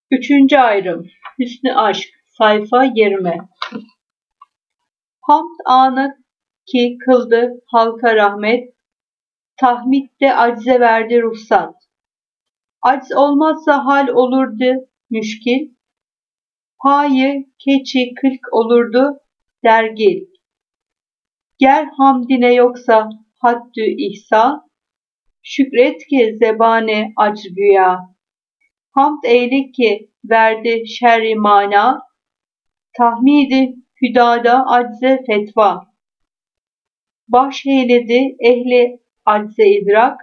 Üçüncü ayrım. Hüsnü aşk. Sayfa 20. Hamd anı ki kıldı halka rahmet, tahmidde acize verdi ruhsat. Aciz olmazsa hal olurdu müşkil, payı keçi kılk olurdu dergil. Ger hamdine yoksa haddü ihsa, şükret ki zebane acr güya. Hamd eyle ki verdi şerri mana, tahmidi hüdada acize fetva. Bahşeyledi ehli acize idrak,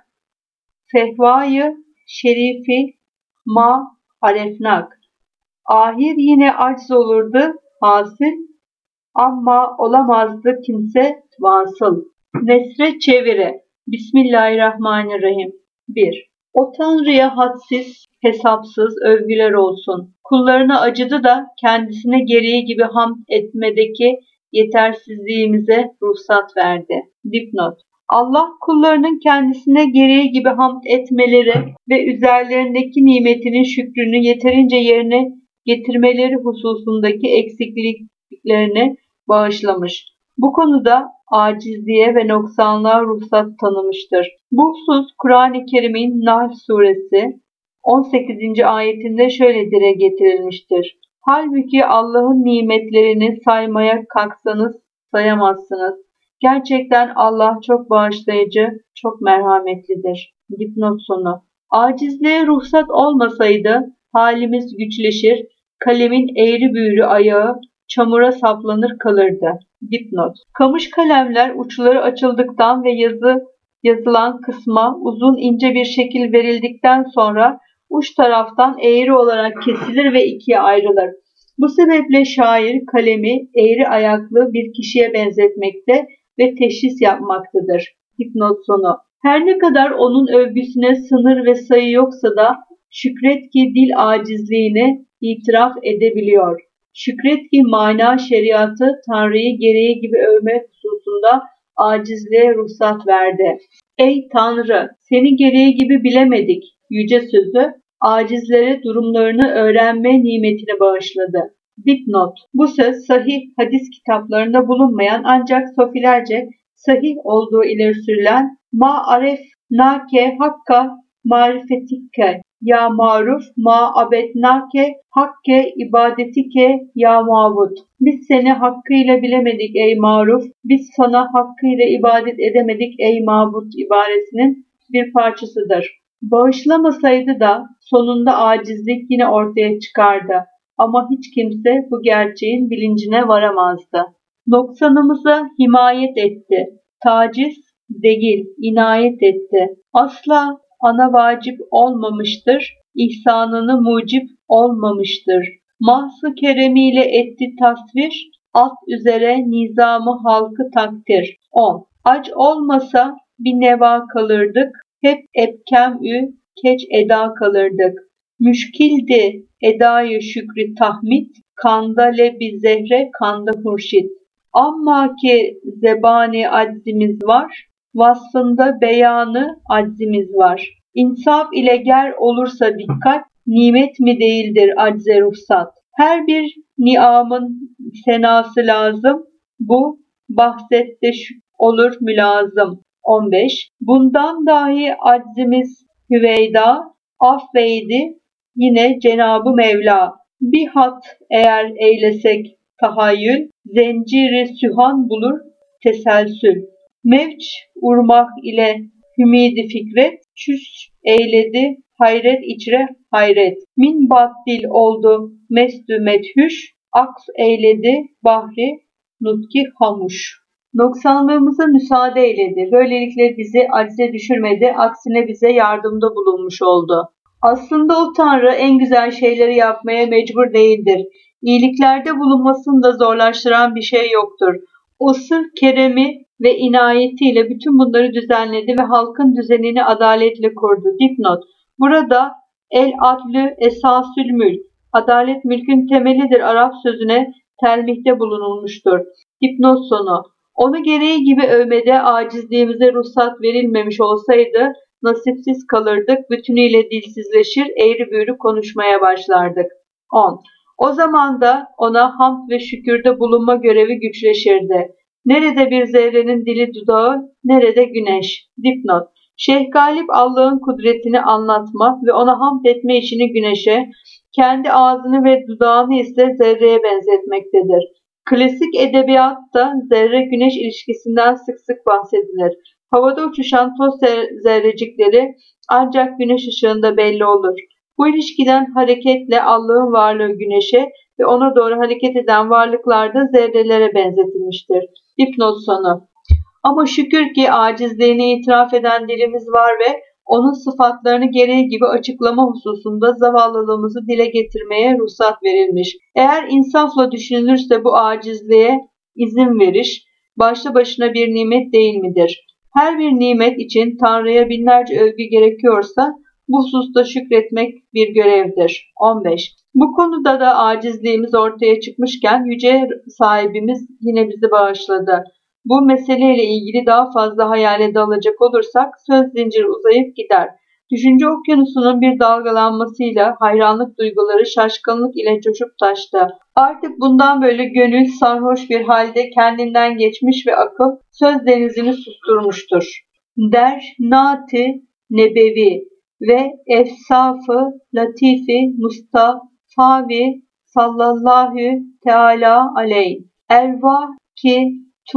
fehvayı şerifi ma alefnak. Ahir yine aciz olurdu hasıl, ama olamazdı kimse vasıl. Nesre çeviri. Bismillahirrahmanirrahim. 1. O Tanrı'ya hadsiz, hesapsız övgüler olsun. Kullarına acıdı da kendisine gereği gibi hamd etmedeki yetersizliğimize ruhsat verdi. Dipnot. Allah kullarının kendisine gereği gibi hamd etmeleri ve üzerlerindeki nimetinin şükrünü yeterince yerine getirmeleri hususundaki eksikliklerini bağışlamış. Bu konuda acizliğe ve noksanlığa ruhsat tanımıştır. Bu husus Kur'an-ı Kerim'in Nahl suresi 18. ayetinde şöyle dile getirilmiştir. Halbuki Allah'ın nimetlerini saymaya kalksanız sayamazsınız. Gerçekten Allah çok bağışlayıcı, çok merhametlidir. Dipnot sonu. Acizliğe ruhsat olmasaydı halimiz güçleşir, kalemin eğri büğrü ayağı çamura saplanır kalırdı. Dipnot. Kamış kalemler uçları açıldıktan ve yazılan kısma uzun ince bir şekil verildikten sonra uç taraftan eğri olarak kesilir ve ikiye ayrılır. Bu sebeple şair kalemi eğri ayaklı bir kişiye benzetmekte ve teşhis yapmaktadır. Dipnot sonu. Her ne kadar onun övgüsüne sınır ve sayı yoksa da şükret ki dil acizliğini itiraf edebiliyor. Şükret ki mana şeriatı Tanrı'yı gereği gibi övme hususunda acizliğe ruhsat verdi. Ey Tanrı, seni gereği gibi bilemedik yüce sözü acizlere durumlarını öğrenme nimetini bağışladı. Dipnot. Bu söz sahih hadis kitaplarında bulunmayan ancak sofilerce sahih olduğu ileri sürülen ma aref nake hakka marifetike ya maruf ma abednake hakke ibadetike ya mabud. Biz seni hakkıyla bilemedik ey maruf, biz sana hakkıyla ibadet edemedik ey mabud ibaresinin bir parçasıdır. Bağışlamasaydı da sonunda acizlik yine ortaya çıkardı. Ama hiç kimse bu gerçeğin bilincine varamazdı. Noksanımıza himayet etti. Taciz değil, inayet etti. Asla ana vacip olmamıştır, ihsanını mucip olmamıştır. Mahsı keremiyle etti tasvir, alt üzere nizamı halkı takdir. 10. Ac olmasa bir neva kalırdık, hep ebkem-ü keç eda kalırdık. Müşkildi edayı şükrü tahmid, kanda lebi zehre kanda hurşit. Amma ki zebani aczimiz var, vasfında beyanı aczimiz var. İnsaf ile ger olursa dikkat, nimet mi değildir acze ruhsat. Her bir niamın senası lazım, bu bahsette olur mülazım. 15. Bundan dahi aczimiz hüveyda, affeydi yine Cenab-ı Mevla. Bir hat eğer eylesek tahayyül, zenciri sühan bulur teselsül. Mevç urmak ile hümidi fikret, çüş eyledi hayret içre hayret. Min baddil oldu mestü methüş, aks eyledi bahri nutki hamuş. Noksanlığımıza müsaade eyledi. Böylelikle bizi acize düşürmedi, aksine bize yardımda bulunmuş oldu. Aslında o Tanrı en güzel şeyleri yapmaya mecbur değildir. İyiliklerde bulunmasını da zorlaştıran bir şey yoktur. O sırf keremi ve inayetiyle bütün bunları düzenledi ve halkın düzenini adaletle kurdu. Dipnot. Burada el-adlü esasül mülk, adalet mülkün temelidir Arap sözüne telmihte bulunulmuştur. Dipnot sonu. Onu gereği gibi övmede acizliğimize ruhsat verilmemiş olsaydı nasipsiz kalırdık, bütünüyle dilsizleşir, eğri büğrü konuşmaya başlardık. 10. O zaman da ona hamd ve şükürde bulunma görevi güçleşirdi. Nerede bir zerrenin dili dudağı, nerede güneş. Dipnot. Şeyh Galip Allah'ın kudretini anlatma ve ona hamd etme işini güneşe, kendi ağzını ve dudağını ise zerreye benzetmektedir. Klasik edebiyatta zerre-güneş ilişkisinden sık sık bahsedilir. Havada uçuşan toz zerrecikleri ancak güneş ışığında belli olur. Bu ilişkiden hareketle Allah'ın varlığı güneşe ve ona doğru hareket eden varlıklar da zerrelere benzetilmiştir. Dipnot sonu. Ama şükür ki acizliğini itiraf eden dilimiz var ve onun sıfatlarını gereği gibi açıklama hususunda zavallılığımızı dile getirmeye ruhsat verilmiş. Eğer insafla düşünülürse bu acizliğe izin veriş başlı başına bir nimet değil midir? Her bir nimet için Tanrı'ya binlerce övgü gerekiyorsa bu hususta şükretmek bir görevdir. 15. Bu konuda da acizliğimiz ortaya çıkmışken yüce sahibimiz yine bizi bağışladı. Bu meseleyle ilgili daha fazla hayale dalacak olursak söz zinciri uzayıp gider. Düşünce okyanusunun bir dalgalanmasıyla hayranlık duyguları şaşkınlık ile coşup taştı. Artık bundan böyle gönül sarhoş bir halde kendinden geçmiş ve akıl söz denizini susturmuştur. Der Nati Nebevi ve Efsafı Latifi Mustafavi sallallahu teala aleyh. Ervah ki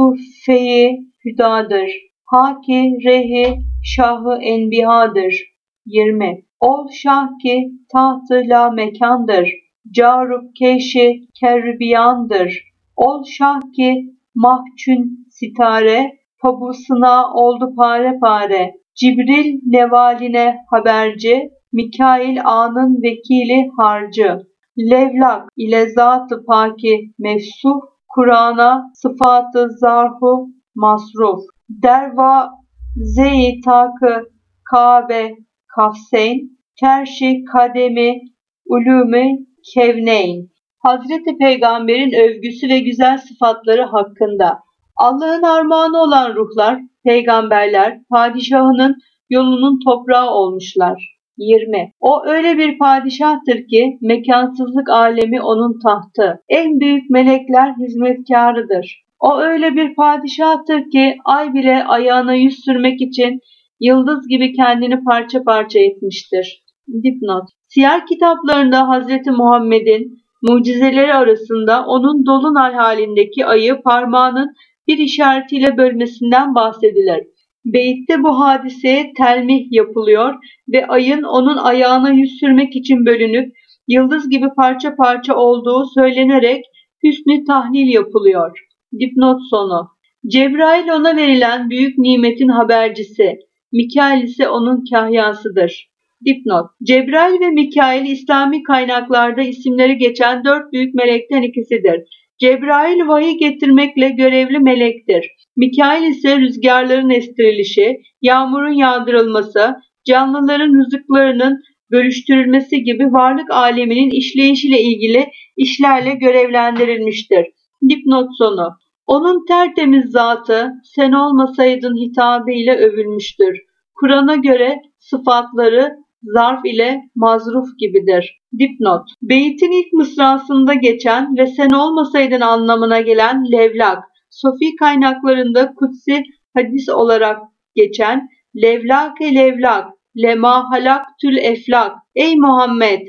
tuhfe-i hüdadır. Haki rehi şahı enbihadır. 20. Ol şah ki tahtı la mekandır. Carub keşi kerbiyandır. Ol şah ki mahçün sitare, pabusuna oldu pare pare. Cibril nevaline haberci, Mikail anın vekili harcı. Levlak ile zat-ı paki mefsuh, Kur'an'a sıfatı zarfu masruf. Derva zeyi takı Kabe kafseyn, kerşi kademi ulûmü kevneyn. Hazreti Peygamber'in övgüsü ve güzel sıfatları hakkında. Allah'ın armağanı olan ruhlar, peygamberler, padişahının yolunun toprağı olmuşlar. 20. O öyle bir padişahtır ki mekansızlık alemi onun tahtı. En büyük melekler hizmetkarıdır. O öyle bir padişahtır ki ay bile ayağına yüz sürmek için yıldız gibi kendini parça parça etmiştir. Dipnot. Siyer kitaplarında Hazreti Muhammed'in mucizeleri arasında onun dolunay halindeki ayı parmağının bir işaretiyle bölmesinden bahsedilir. Beytte bu hadiseye telmih yapılıyor ve ayın onun ayağına yüz sürmek için bölünüp yıldız gibi parça parça olduğu söylenerek hüsnü tahlil yapılıyor. Dipnot sonu. Cebrail ona verilen büyük nimetin habercisi, Mikail ise onun kahyasıdır. Dipnot. Cebrail ve Mikail İslami kaynaklarda isimleri geçen 4 büyük melekten ikisidir. Cebrail vahiy getirmekle görevli melektir. Mikail ise rüzgarların estirilişi, yağmurun yağdırılması, canlıların rızıklarının bölüştürülmesi gibi varlık aleminin işleyişiyle ilgili işlerle görevlendirilmiştir. Dipnot sonu. Onun tertemiz zatı sen olmasaydın hitabı ile övülmüştür. Kur'an'a göre sıfatları zarf ile mazruf gibidir. Dipnot. Beytin ilk mısrasında geçen ve sen olmasaydın anlamına gelen levlak, Sofi kaynaklarında kutsi hadis olarak geçen levlak-e levlak, lema halaktül eflak, ey Muhammed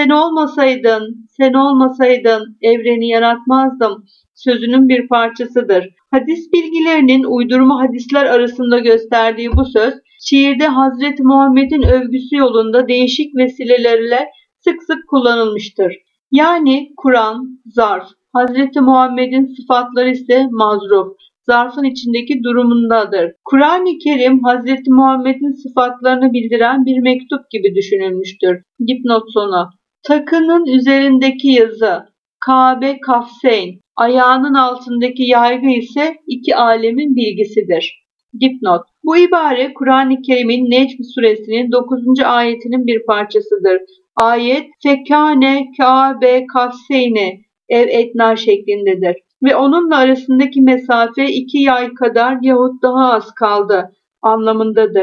sen olmasaydın evreni yaratmazdım sözünün bir parçasıdır. Hadis bilgilerinin uydurma hadisler arasında gösterdiği bu söz, şiirde Hazreti Muhammed'in övgüsü yolunda değişik vesilelerle sık sık kullanılmıştır. Yani Kur'an, zarf, Hazreti Muhammed'in sıfatları ise mazruf, zarfın içindeki durumundadır. Kur'an-ı Kerim Hazreti Muhammed'in sıfatlarını bildiren bir mektup gibi düşünülmüştür. Dipnot sonu. Takının üzerindeki yazı, Kabe kafseyn, ayağının altındaki yaygı ise iki alemin bilgisidir. Dipnot. Bu ibare Kur'an-ı Kerim'in Necm suresinin 9. ayetinin bir parçasıdır. Ayet fekâne Kabe kafseyne ev etna şeklindedir ve onunla arasındaki mesafe 2 yay kadar yahut daha az kaldı anlamındadır.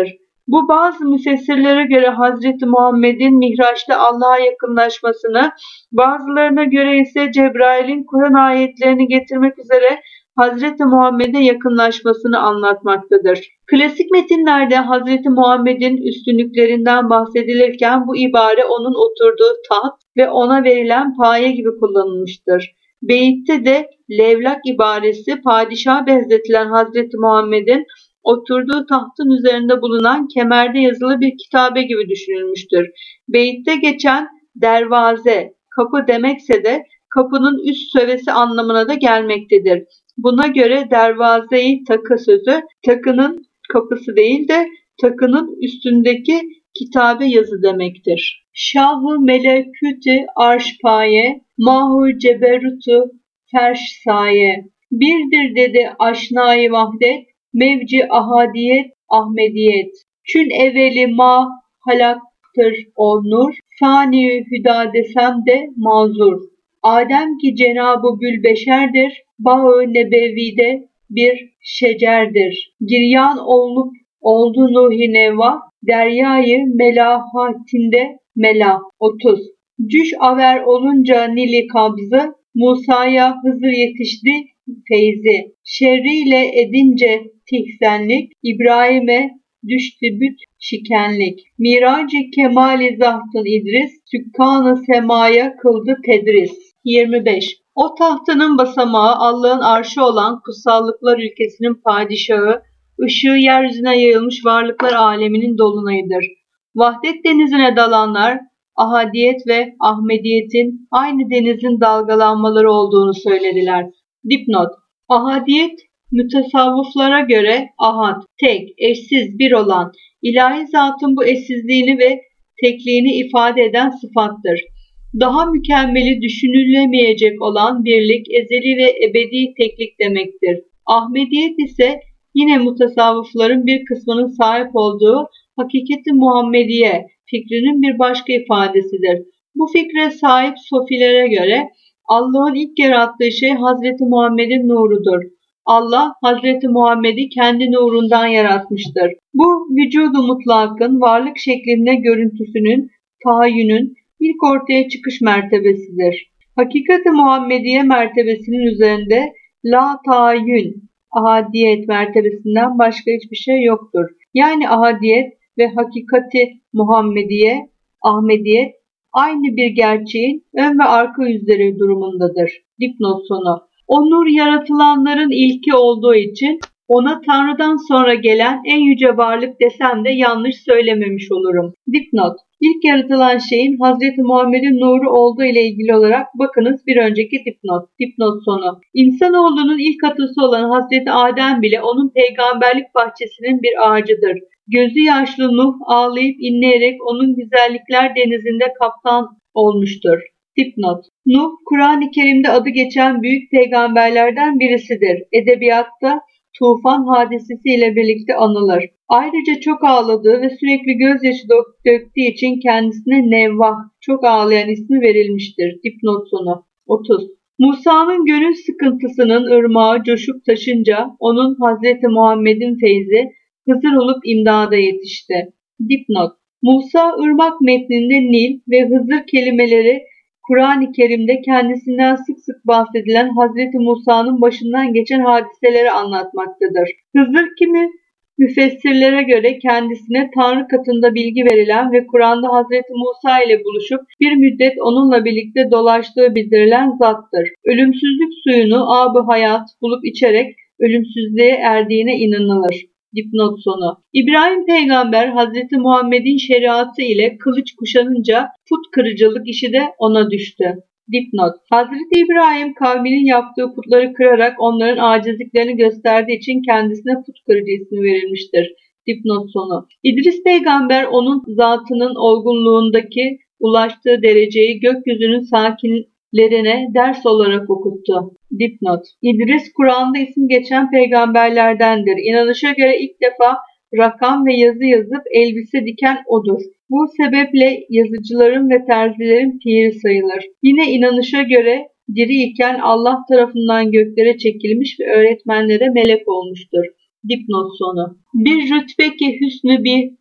Bu bazı müfessirlere göre Hazreti Muhammed'in Mihraç'ta Allah'a yakınlaşmasını, bazılarına göre ise Cebrail'in Kur'an ayetlerini getirmek üzere Hazreti Muhammed'e yakınlaşmasını anlatmaktadır. Klasik metinlerde Hazreti Muhammed'in üstünlüklerinden bahsedilirken bu ibare onun oturduğu taht ve ona verilen paye gibi kullanılmıştır. Beyit'te de levlak ibaresi padişaha benzetilen Hazreti Muhammed'in oturduğu tahtın üzerinde bulunan kemerde yazılı bir kitabe gibi düşünülmüştür. Beyit'te geçen dervaze, kapı demekse de kapının üst sövesi anlamına da gelmektedir. Buna göre dervaze-i takı sözü takının kapısı değil de takının üstündeki kitabe yazı demektir. Şah-ı melekût-i arş-paye, mah-ı ceberutu ferş saye. Birdir dedi aşnayı vahdet, mevci ahadiyet, ahmediyet. Çün evveli ma halaktır o nur, sani hüda desem de mazur. Adem ki Cenab-ı Bülbeşerdir, bağı nebevide bir şecerdir. Giryan olup oldu Nuh-i Nevva, deryayı melahatinde mela. 30. Cüş aver olunca Nil-i kabzı, Musa'ya Hızır yetişti feyzi. Şerriyle edince tihzenlik, İbrahim'e düştü büt şikenlik. Mirac-ı kemali zahtın İdris, sükkan-ı semaya kıldı tedris. 25. O tahtının basamağı Allah'ın arşı olan kutsallıklar ülkesinin padişahı, ışığı yeryüzüne yayılmış varlıklar aleminin dolunayıdır. Vahdet denizine dalanlar, ahadiyet ve ahmediyetin aynı denizin dalgalanmaları olduğunu söylediler. Dipnot: ahadiyet, mütesavvıflara göre ahad, tek, eşsiz, bir olan, ilahi zatın bu eşsizliğini ve tekliğini ifade eden sıfattır. Daha mükemmeli düşünülemeyecek olan birlik, ezeli ve ebedi teklik demektir. Ahmediyet ise yine mutasavvıfların bir kısmının sahip olduğu hakikati Muhammediye fikrinin bir başka ifadesidir. Bu fikre sahip sofilere göre Allah'ın ilk yarattığı şey Hazreti Muhammed'in nurudur. Allah Hazreti Muhammed'i kendi nurundan yaratmıştır. Bu vücudu mutlakın varlık şeklinde görüntüsünün, tahayyünün ilk ortaya çıkış mertebesidir. Hakikati Muhammediye mertebesinin üzerinde la tahayyün, ahadiyet mertebesinden başka hiçbir şey yoktur. Yani ahadiyet ve hakikati Muhammediye, Ahmediyet aynı bir gerçeğin ön ve arka yüzleri durumundadır. Dipnot sonu. O nur yaratılanların ilki olduğu için ona Tanrı'dan sonra gelen en yüce varlık desem de yanlış söylememiş olurum. Dipnot: İlk yaratılan şeyin Hazreti Muhammed'in nuru olduğu ile ilgili olarak bakınız bir önceki dipnot. Dipnot sonu. İnsanoğlunun ilk atısı olan Hazreti Adem bile onun peygamberlik bahçesinin bir ağacıdır. Gözü yaşlı Nuh ağlayıp inleyerek onun güzellikler denizinde kaptan olmuştur. Dipnot: Nuh, Kur'an-ı Kerim'de adı geçen büyük peygamberlerden birisidir. Edebiyatta tufan hadisesi ile birlikte anılır. Ayrıca çok ağladığı ve sürekli gözyaşı döktüğü için kendisine Nevvah, çok ağlayan ismi verilmiştir. Dipnot sonu. 30. Musa'nın gönül sıkıntısının ırmağı coşup taşınca onun Hazreti Muhammed'in feyzi Hızır olup imdada yetişti. Dipnot: Musa ırmak metninde Nil ve Hızır kelimeleri Kur'an-ı Kerim'de kendisinden sık sık bahsedilen Hazreti Musa'nın başından geçen hadiseleri anlatmaktadır. Hızır kimi müfessirlere göre kendisine Tanrı katında bilgi verilen ve Kur'an'da Hazreti Musa ile buluşup bir müddet onunla birlikte dolaştığı bildirilen zattır. Ölümsüzlük suyunu ab-ı hayat bulup içerek ölümsüzlüğe erdiğine inanılır. Dipnot sonu. İbrahim peygamber Hazreti Muhammed'in şeriatı ile kılıç kuşanınca put kırıcılık işi de ona düştü. Dipnot: Hazreti İbrahim kavminin yaptığı putları kırarak onların acizliklerini gösterdiği için kendisine put kırıcı ismi verilmiştir. Dipnot sonu. İdris peygamber onun zatının olgunluğundaki ulaştığı dereceyi gökyüzünün sakinlerine ders olarak okuttu. Dipnot: İdris Kur'an'da ismi geçen peygamberlerdendir. İnanışa göre ilk defa rakam ve yazı yazıp elbise diken odur. Bu sebeple yazıcıların ve terzilerin piri sayılır. Yine inanışa göre diri iken Allah tarafından göklere çekilmiş ve öğretmenlere melek olmuştur. Dipnot sonu. Bir rütbe ki hüsnü bir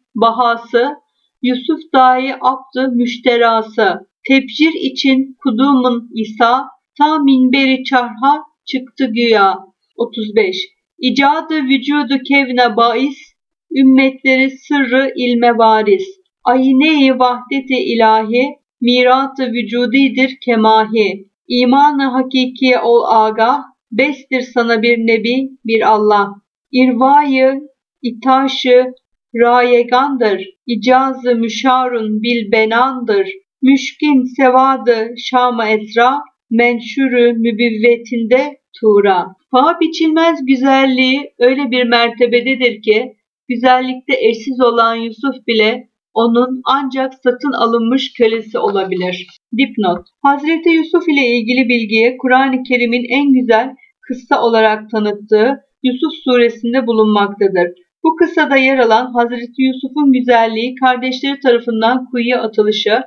bahası, Yusuf dahi abd-ı müşterası, tebcir için kudumun İsa, ta minberi çarha çıktı güya. 35. İcadı vücudu kevne bais, ümmetleri sırrı ilme varis. Ayine-i vahdet-i ilahi, mirat-ı vücudidir kemahi. İman-ı hakikiye ol agah, bestir sana bir nebi, bir Allah. İrvayı, itaşı, rayegandır. İcazı müşarun bil benandır. Müşkin sevadı Şam-ı Esra, menşürü mübivvetinde Tura. Paha biçilmez güzelliği öyle bir mertebededir ki, güzellikte eşsiz olan Yusuf bile onun ancak satın alınmış kölesi olabilir. Dipnot: Hazreti Yusuf ile ilgili bilgiye Kur'an-ı Kerim'in en güzel kıssa olarak tanıttığı Yusuf suresinde bulunmaktadır. Bu kıssada yer alan Hazreti Yusuf'un güzelliği, kardeşleri tarafından kuyuya atılışı,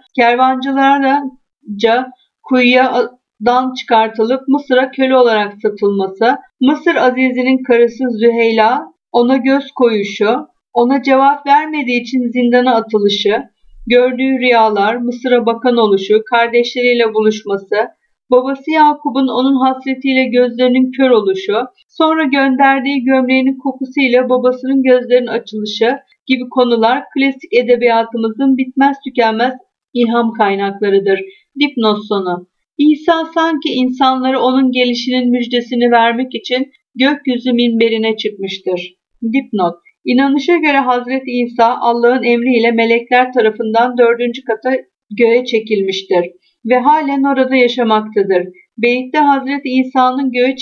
kervancılarca kuyudan çıkartılıp Mısır'a köle olarak satılması, Mısır Azizi'nin karısı Züheyla ona göz koyuşu, ona cevap vermediği için zindana atılışı, gördüğü rüyalar, Mısır'a bakan oluşu, kardeşleriyle buluşması, babası Yakup'un onun hasretiyle gözlerinin kör oluşu, sonra gönderdiği gömleğinin kokusuyla babasının gözlerinin açılışı gibi konular klasik edebiyatımızın bitmez tükenmez ilham kaynaklarıdır. Dipnot sonu. İsa sanki insanlara onun gelişinin müjdesini vermek için gökyüzü minberine çıkmıştır. Dipnot: İnanışa göre Hazreti İsa Allah'ın emriyle melekler tarafından 4. kata göğe çekilmiştir ve halen orada yaşamaktadır. Beyit'te Hazreti İsa'nın göğe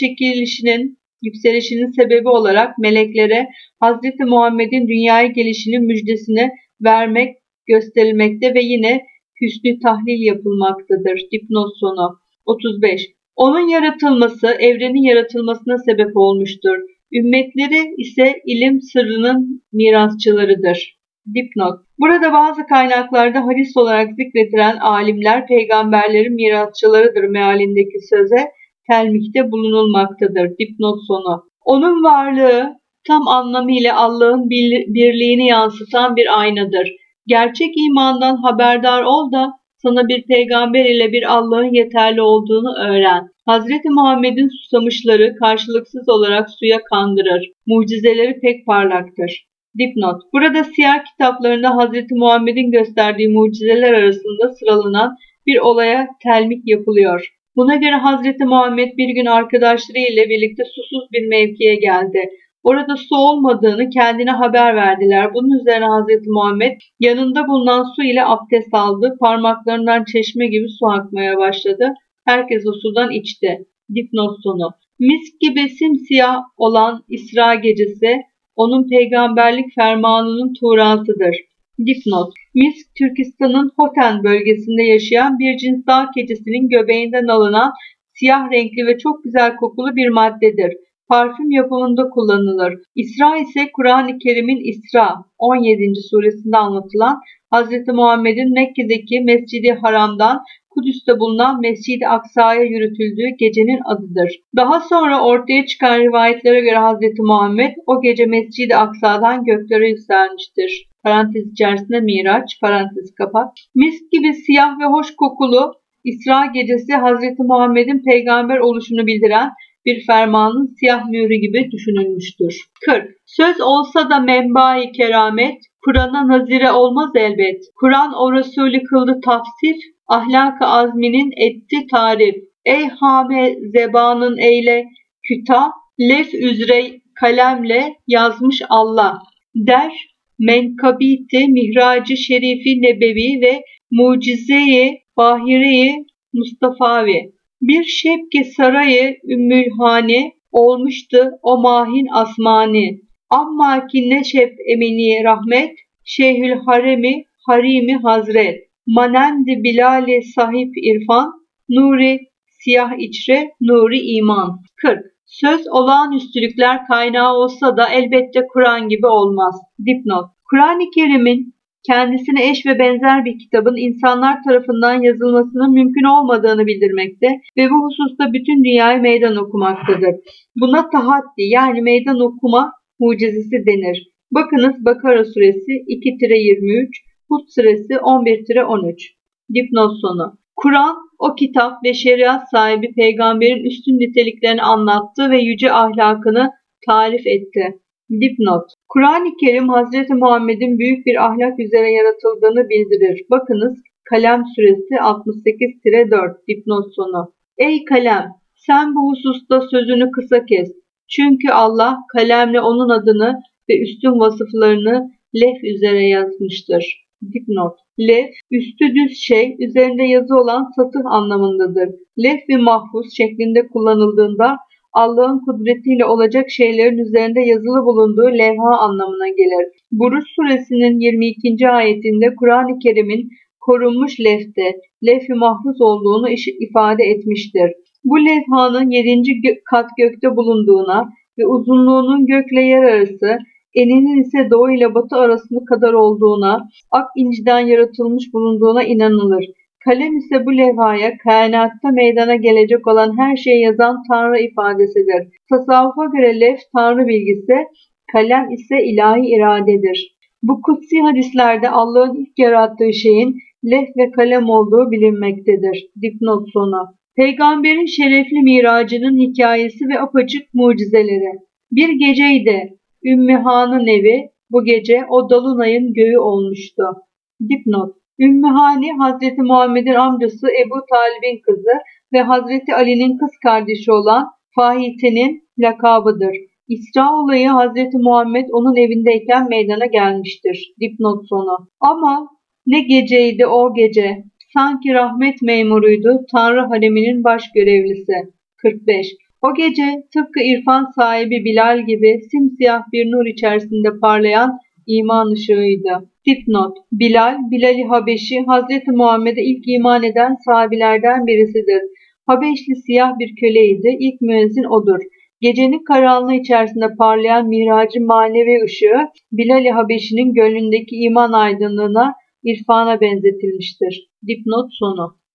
yükselişinin sebebi olarak meleklere Hazreti Muhammed'in dünyaya gelişinin müjdesini vermek gösterilmekte ve yine hüsnü tahlil yapılmaktadır. Dipnot sonu. 35. Onun yaratılması, evrenin yaratılmasına sebep olmuştur. Ümmetleri ise ilim sırrının mirasçılarıdır. Dipnot: Burada bazı kaynaklarda hadis olarak zikredilen alimler peygamberlerin mirasçılarıdır mealindeki söze telmihte bulunulmaktadır. Dipnot sonu. Onun varlığı tam anlamıyla Allah'ın birliğini yansıtan bir aynadır. Gerçek imandan haberdar ol da sana bir peygamber ile bir Allah'ın yeterli olduğunu öğren. Hazreti Muhammed'in susamışları karşılıksız olarak suya kandırır. Mucizeleri pek parlaktır. Dipnot: Burada siyer kitaplarında Hazreti Muhammed'in gösterdiği mucizeler arasında sıralanan bir olaya telmih yapılıyor. Buna göre Hazreti Muhammed bir gün arkadaşları ile birlikte susuz bir mevkiye geldi. Orada su olmadığını kendine haber verdiler. Bunun üzerine Hazreti Muhammed yanında bulunan su ile abdest aldı. Parmaklarından çeşme gibi su akmaya başladı. Herkes o sudan içti. Dipnot sonu. Misk gibi simsiyah olan İsra gecesi onun peygamberlik fermanının tuğrasıdır. Dipnot: Misk, Türkistan'ın Hoten bölgesinde yaşayan bir cins dağ keçisinin göbeğinden alınan siyah renkli ve çok güzel kokulu bir maddedir. Parfüm yapımında kullanılır. İsra ise Kur'an-ı Kerim'in İsra 17. suresinde anlatılan Hz. Muhammed'in Mekke'deki Mescid-i Haram'dan Kudüs'te bulunan Mescid-i Aksa'ya yürütüldüğü gecenin adıdır. Daha sonra ortaya çıkan rivayetlere göre Hz. Muhammed o gece Mescid-i Aksa'dan göklere yükselmiştir. Parantez içerisinde Miraç, parantez kapat. Misk gibi siyah ve hoş kokulu İsra gecesi Hz. Muhammed'in peygamber oluşunu bildiren bir fermanın siyah mührü gibi düşünülmüştür. 40. Söz olsa da menba-i keramet, Kur'an'a nazire olmaz elbet. Kur'an o Resulü kıldı tafsir, ahlak-ı azminin etti tarif. Ey hame zebanın eyle kütah, lef üzre kalemle yazmış Allah. Der menkabiti mihracı şerifi nebevi ve mucize-i bahire-i Mustafavi. Bir şebki sarayı ümmülhane olmuştu o mahin asmani. Amma ki neşef emini rahmet, şeyhül harimi hazret. Manendi bilali sahip irfan, nuri siyah içre, nuri iman. 40. Söz olağanüstülükler kaynağı olsa da elbette Kur'an gibi olmaz. Dipnot: Kur'an-ı Kerim'in kendisine eş ve benzer bir kitabın insanlar tarafından yazılmasının mümkün olmadığını bildirmekte ve bu hususta bütün dünyaya meydan okumaktadır. Buna tahaddi yani meydan okuma mucizesi denir. Bakınız Bakara suresi 2-23, Hud suresi 11-13. Dipnot sonu. Kur'an, o kitap ve şeriat sahibi peygamberin üstün niteliklerini anlattı ve yüce ahlakını tarif etti. Dipnot. Kur'an-ı Kerim Hazreti Muhammed'in büyük bir ahlak üzere yaratıldığını bildirir. Bakınız Kalem suresi 68-4. Dipnot sonu. Ey kalem! Sen bu hususta sözünü kısa kes. Çünkü Allah kalemle onun adını ve üstün vasıflarını levh üzere yazmıştır. Dipnot. Levh, üstü düz şey, üzerinde yazı olan satıh anlamındadır. Levh-i mahfuz şeklinde kullanıldığında Allah'ın kudretiyle olacak şeylerin üzerinde yazılı bulunduğu levha anlamına gelir. Buruç suresinin 22. ayetinde Kur'an-ı Kerim'in korunmuş levhte, levh-i mahfuz olduğunu ifade etmiştir. Bu levhanın 7. kat gökte bulunduğuna ve uzunluğunun gökle yer arası, eninin ise doğu ile batı arasında kadar olduğuna, ak inciden yaratılmış bulunduğuna inanılır. Kalem ise bu levhaya kainatta meydana gelecek olan her şeyi yazan Tanrı ifadesidir. Tasavvufa göre levh Tanrı bilgisi, kalem ise ilahi iradedir. Bu kutsi hadislerde Allah'ın ilk yarattığı şeyin levh ve kalem olduğu bilinmektedir. Dipnot sonu. Peygamberin şerefli miracının hikayesi ve apaçık mucizeleri. Bir geceydi Ümmü Han'ın evi, bu gece o dolunayın göğü olmuştu. Dipnot. Ümmü Hani, Hazreti Muhammed'in amcası Ebu Talib'in kızı ve Hazreti Ali'nin kız kardeşi olan Fahite'nin lakabıdır. İsra olayı Hazreti Muhammed onun evindeyken meydana gelmiştir. Dipnot sonu. Ama ne geceydi o gece. Sanki rahmet memuruydu Tanrı hareminin baş görevlisi. 45. O gece tıpkı irfan sahibi Bilal gibi simsiyah bir nur içerisinde parlayan iman ışığıydı. Dipnot. Bilal, Bilal-i Habeşi, Hazreti Muhammed'e ilk iman eden sahabilerden birisidir. Habeşli siyah bir köleydi, ilk müezzin odur. Gecenin karanlığı içerisinde parlayan miracın manevi ışığı, Bilal-i Habeşi'nin gönlündeki iman aydınlığına, irfana benzetilmiştir. Dipnot sonu.